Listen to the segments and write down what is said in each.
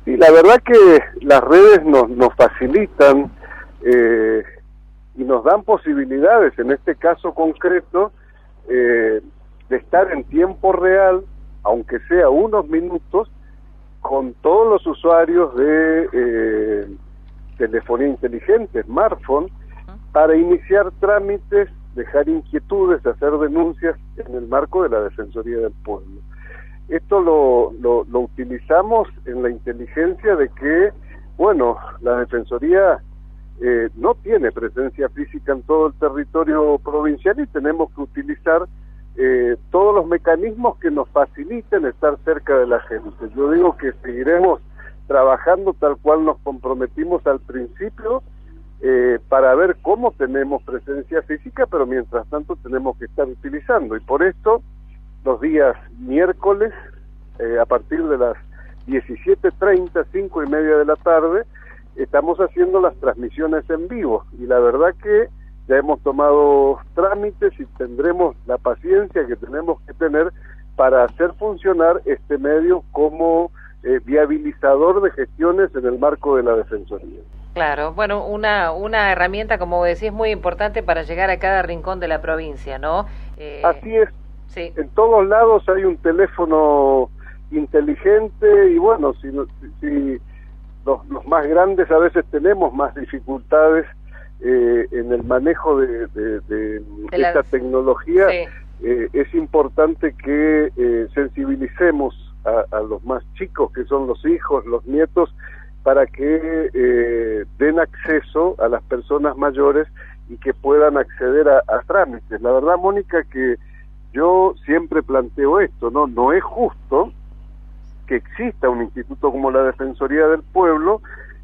Sí, la verdad que las redes nos facilitan y nos dan posibilidades, en este caso concreto, de estar en tiempo real, aunque sea unos minutos, con todos los usuarios de telefonía inteligente, smartphone, para iniciar trámites, dejar inquietudes, hacer denuncias en el marco de la Defensoría del Pueblo. Esto lo utilizamos en la inteligencia de que, bueno, la Defensoría no tiene presencia física en todo el territorio provincial y tenemos que utilizar todos los mecanismos que nos faciliten estar cerca de la gente. Yo digo que seguiremos trabajando tal cual nos comprometimos al principio, para ver cómo tenemos presencia física, pero mientras tanto tenemos que estar utilizando, y por esto los días miércoles, a partir de las 17:30, 5:30 de la tarde, estamos haciendo las transmisiones en vivo, y la verdad que ya hemos tomado trámites y tendremos la paciencia que tenemos que tener para hacer funcionar este medio como viabilizador de gestiones en el marco de la Defensoría. Claro, bueno, una herramienta, como decís, muy importante para llegar a cada rincón de la provincia, ¿no? Así es. Sí. En todos lados hay un teléfono inteligente y bueno, si los más grandes a veces tenemos más dificultades en el manejo de esta tecnología, sí. Es importante que sensibilicemos a los más chicos, que son los hijos, los nietos, para que den acceso a las personas mayores y que puedan acceder a trámites. La verdad, Mónica, que yo siempre planteo esto, no es justo que exista un instituto como la Defensoría del Pueblo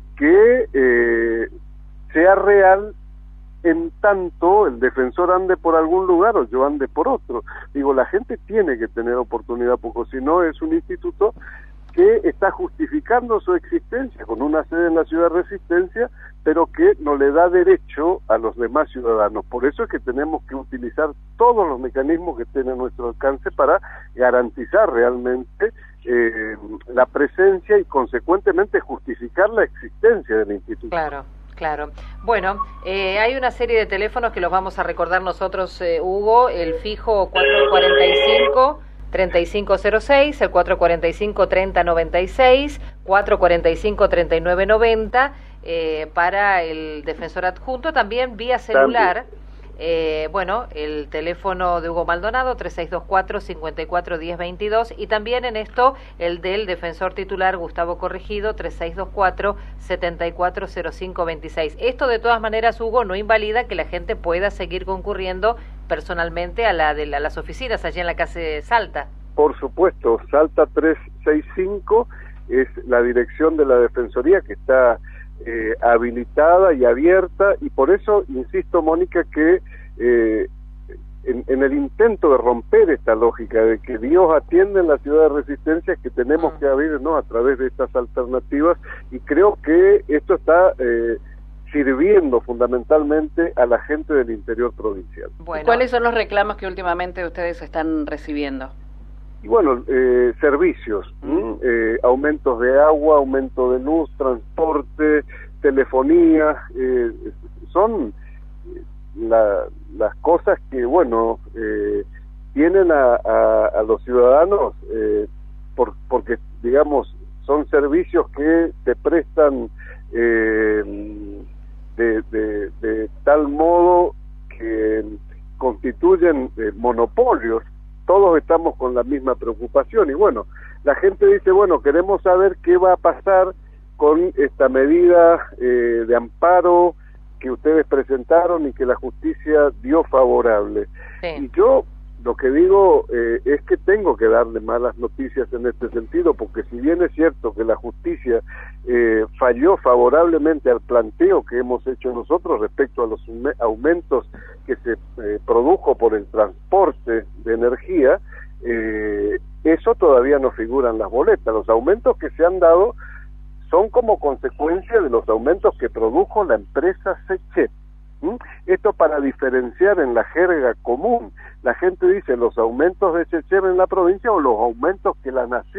que sea real en tanto el defensor ande por algún lugar o yo ande por otro. Digo, la gente tiene que tener oportunidad, porque si no es un instituto que está justificando su existencia con una sede en la ciudad de Resistencia, pero que no le da derecho a los demás ciudadanos. Por eso es que tenemos que utilizar todos los mecanismos que estén a nuestro alcance para garantizar realmente la presencia y consecuentemente justificar la existencia del instituto. Claro. Claro. Bueno, hay una serie de teléfonos que los vamos a recordar nosotros, Hugo, el fijo 445-3506, el 445-3096, 445-3990, para el defensor adjunto, también vía celular. Bueno, el teléfono de Hugo Maldonado, 3624-541022, y también en esto el del defensor titular Gustavo Corregido, 3624-740526. Esto de todas maneras, Hugo, no invalida que la gente pueda seguir concurriendo personalmente a las oficinas allí en la calle Salta. Por supuesto, Salta 365 es la dirección de la Defensoría, que está habilitada y abierta, y por eso insisto, Mónica, que en el intento de romper esta lógica de que Dios atiende en la ciudad de Resistencia, que tenemos que abrirnos a través de estas alternativas, y creo que esto está sirviendo fundamentalmente a la gente del interior provincial. Bueno. ¿Cuáles son los reclamos que últimamente ustedes están recibiendo? Y bueno, servicios, aumentos de agua, aumento de luz, transporte, telefonía, son las cosas que, bueno, tienen a los ciudadanos, porque, digamos, son servicios que se prestan de tal modo que constituyen monopolios. Todos estamos con la misma preocupación y bueno, la gente dice, bueno, queremos saber qué va a pasar con esta medida de amparo que ustedes presentaron y que la justicia dio favorable. Sí. Y yo lo que digo es que tengo que darle malas noticias en este sentido, porque si bien es cierto que la justicia falló favorablemente al planteo que hemos hecho nosotros respecto a los aumentos que se produjo por el transporte de energía, eso todavía no figura en las boletas. Los aumentos que se han dado son como consecuencia de los aumentos que produjo la empresa Sechet. Esto para diferenciar en la jerga común. La gente dice los aumentos de Sechet en la provincia o los aumentos que la nación.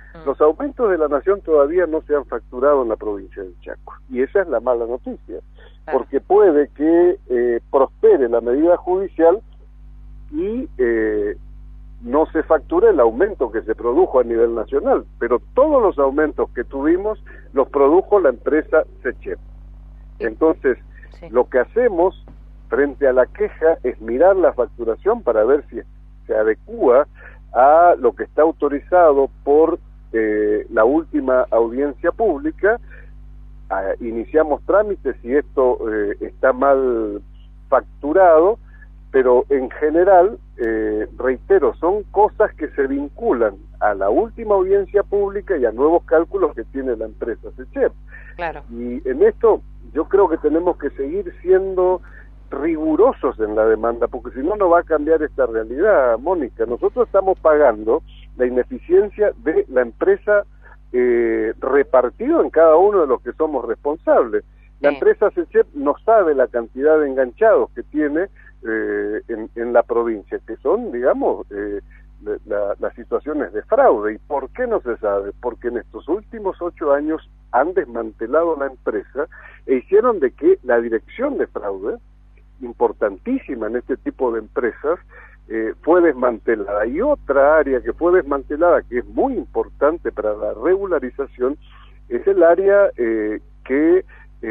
Los aumentos de la Nación todavía no se han facturado en la provincia del Chaco, y esa es la mala noticia, porque puede que prospere la medida judicial y no se facture el aumento que se produjo a nivel nacional, pero todos los aumentos que tuvimos los produjo la empresa SECHEP. Entonces, lo que hacemos frente a la queja es mirar la facturación para ver si se adecúa a lo que está autorizado por la última audiencia pública. Iniciamos trámites si esto está mal facturado, pero en general, reitero, son cosas que se vinculan a la última audiencia pública y a nuevos cálculos que tiene la empresa SECHEP. Claro. Y en esto yo creo que tenemos que seguir siendo rigurosos en la demanda, porque si no, no va a cambiar esta realidad, Mónica. Nosotros estamos pagando la ineficiencia de la empresa repartido en cada uno de los que somos responsables. La empresa SECHEP no sabe la cantidad de enganchados que tiene en la provincia, que son, digamos, las situaciones de fraude. ¿Y por qué no se sabe? Porque en estos últimos 8 años han desmantelado la empresa e hicieron de que la dirección de fraude, importantísima en este tipo de empresas, fue desmantelada. Y otra área que fue desmantelada, que es muy importante para la regularización, es el área que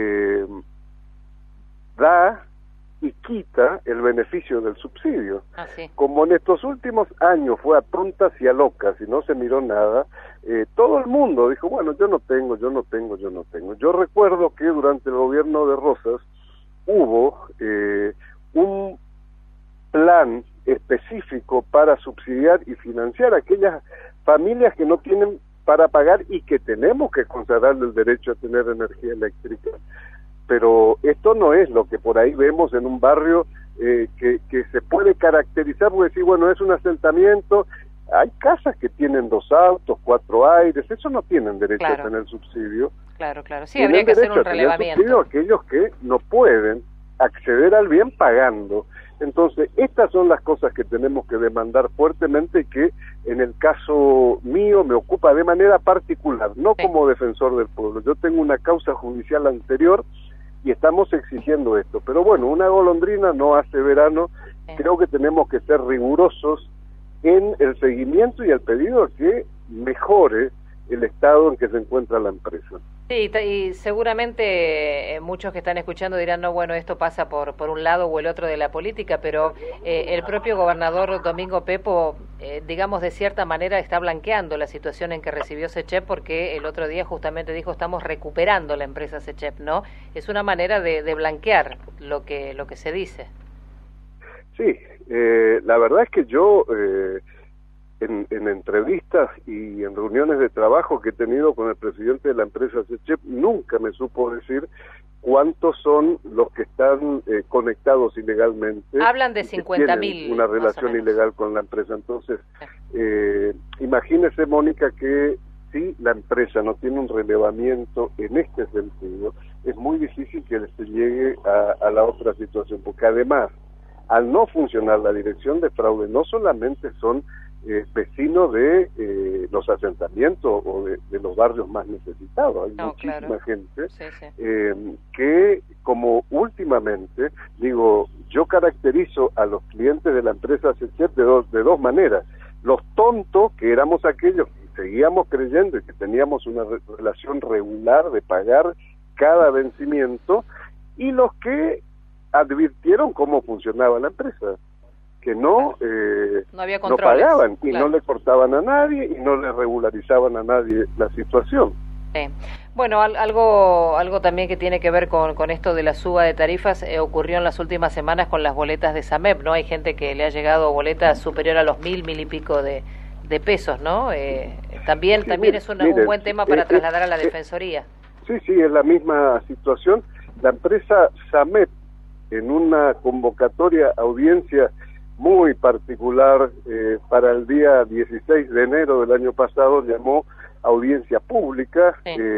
da y quita el beneficio del subsidio. Como en estos últimos años fue a tontas y a locas y no se miró nada, todo el mundo dijo, bueno, yo no tengo. Yo recuerdo que durante el gobierno de Rosas hubo un plan específico para subsidiar y financiar a aquellas familias que no tienen para pagar y que tenemos que consagrarle el derecho a tener energía eléctrica. Pero esto no es lo que por ahí vemos en un barrio que se puede caracterizar, porque decir, bueno, es un asentamiento, hay casas que tienen 2 autos, 4 aires, eso no tienen derecho a tener subsidio. Claro, sí, habría que hacer un relevamiento. Aquellos que no pueden acceder al bien pagando. Entonces, estas son las cosas que tenemos que demandar fuertemente y que en el caso mío me ocupa de manera particular, no como defensor del pueblo. Yo tengo una causa judicial anterior y estamos exigiendo esto. Pero bueno, una golondrina no hace verano. Creo que tenemos que ser rigurosos en el seguimiento y el pedido que mejore el estado en que se encuentra la empresa. Sí, y seguramente muchos que están escuchando dirán, no, bueno, esto pasa por un lado o el otro de la política, pero el propio gobernador Domingo Pepo, digamos, de cierta manera está blanqueando la situación en que recibió SECHEP, porque el otro día justamente dijo, estamos recuperando la empresa SECHEP, ¿no? Es una manera de blanquear lo que se dice. Sí, la verdad es que yo... En entrevistas y en reuniones de trabajo que he tenido con el presidente de la empresa SECHEP, nunca me supo decir cuántos son los que están conectados ilegalmente. Hablan de 50.000. Una relación ilegal con la empresa. Entonces, imagínese, Mónica, que si la empresa no tiene un relevamiento en este sentido, es muy difícil que se llegue a la otra situación, porque además, al no funcionar la dirección de fraude, no solamente son vecinos de los asentamientos o de los barrios más necesitados. Hay muchísima gente que, como últimamente, digo, yo caracterizo a los clientes de la empresa SECHEP de dos maneras. Los tontos, que éramos aquellos que seguíamos creyendo y que teníamos una relación regular de pagar cada vencimiento, y los que advirtieron cómo funcionaba la empresa, que no pagaban y no le cortaban a nadie y no le regularizaban a nadie la situación. Bueno, algo también que tiene que ver con esto de la suba de tarifas ocurrió en las últimas semanas con las boletas de SAMEP, ¿no? Hay gente que le ha llegado boletas superior a los 1.000 y pico de pesos, ¿no? También es un buen tema para trasladar a la Defensoría. Sí, es la misma situación. La empresa SAMEP, en una convocatoria audiencia muy particular para el día 16 de enero del año pasado, llamó audiencia pública,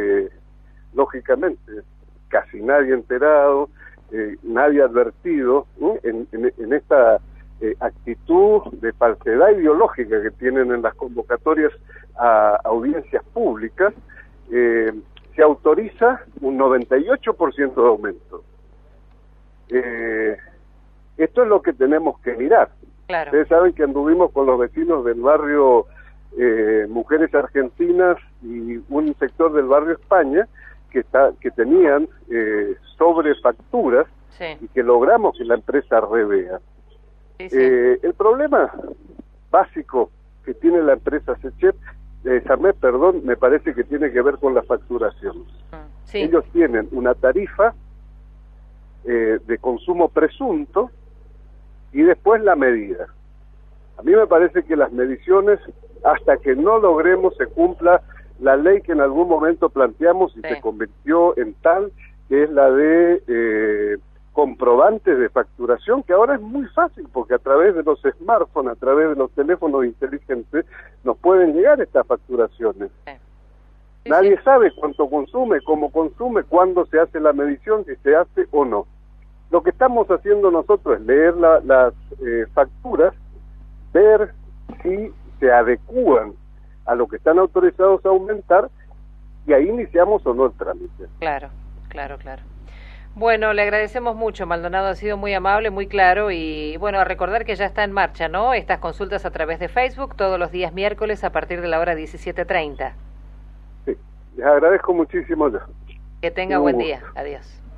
lógicamente casi nadie enterado, nadie advertido, en esta actitud de falsedad ideológica que tienen en las convocatorias a audiencias públicas, se autoriza un 98% de aumento. Esto es lo que tenemos que mirar. Claro. Ustedes saben que anduvimos con los vecinos del barrio Mujeres Argentinas y un sector del barrio España que tenían sobrefacturas, Sí. y que logramos que la empresa revea. Sí, sí. El problema básico que tiene la empresa Sarmet, me parece que tiene que ver con la facturación. Sí. Ellos tienen una tarifa de consumo presunto y después la medida. A mí me parece que las mediciones, hasta que no logremos se cumpla la ley que en algún momento planteamos y Sí. se convirtió en tal, que es la de comprobantes de facturación, que ahora es muy fácil, porque a través de los smartphones, a través de los teléfonos inteligentes, nos pueden llegar estas facturaciones. Sí. Sí, Nadie sí. sabe cuánto consume, cómo consume, cuándo se hace la medición, si se hace o no. Lo que estamos haciendo nosotros es leer las facturas, ver si se adecúan a lo que están autorizados a aumentar, y ahí iniciamos o no el trámite. Claro, claro, claro. Bueno, le agradecemos mucho, Maldonado, ha sido muy amable, muy claro, y bueno, a recordar que ya está en marcha, ¿no? Estas consultas a través de Facebook todos los días miércoles a partir de la hora 17:30. Sí, les agradezco muchísimo ya. Que tenga buen día. Adiós.